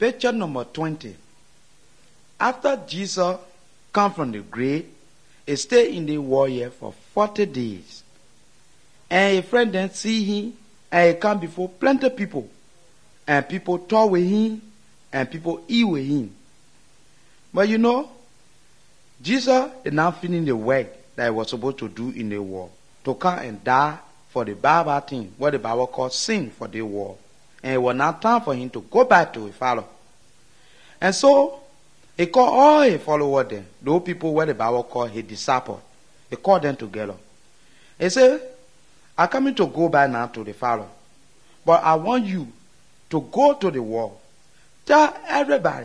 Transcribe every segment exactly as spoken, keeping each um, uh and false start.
Picture number twenty. After Jesus come from the grave, he stayed in the warrior for forty days. And a friend then see him, and he come before plenty people. And people talk with him, and people eat with him. But you know, Jesus is now finishing the work that he was supposed to do in the world. To come and die for the Bible thing, what the Bible calls sin for the world. And it was now time for him to go back to his father. And so, he called all his followers there, those people what the Bible called his disciples. He called them together. He said, I'm coming to go back now to the Father. But I want you to go to the world. Tell everybody,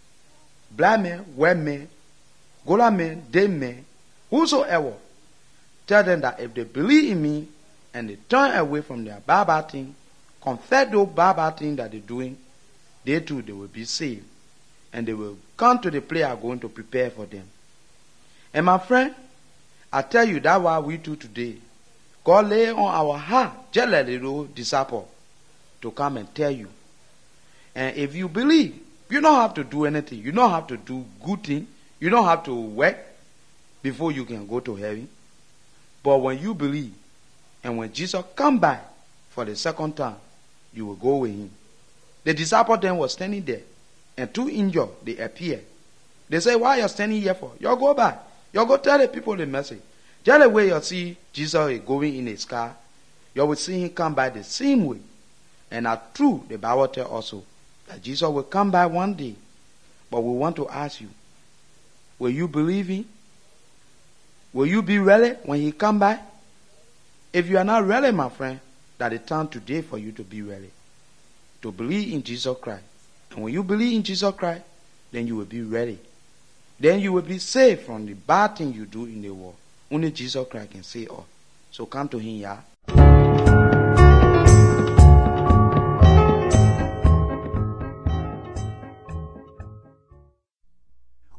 black men, white men, Gola men, dead men, whosoever, tell them that if they believe in me and they turn away from their Bible thing, confess those Bible things that they're doing, they too, they will be saved. And they will come to the place I'm going to prepare for them. And my friend, I tell you, that's why we do today. God lay on our heart, just like the little disciple, to come and tell you. And if you believe, you don't have to do anything. You don't have to do good things. You don't have to work before you can go to heaven. But when you believe, and when Jesus come back for the second time, you will go with him. The disciple then was standing there, and two angels, they appeared. They say, why are you standing here for? You go back. You go tell the people the message. Just the way you see Jesus is going in his car, you will see him come back the same way. And are true, the Bible tells also, that Jesus will come back one day. But we want to ask you, will you believe him? Will you be ready when he come back? If you are not ready, my friend, that it's time today for you to be ready. To believe in Jesus Christ. And when you believe in Jesus Christ, then you will be ready. Then you will be saved from the bad thing you do in the world. Only Jesus Christ can save us. So come to him, yeah.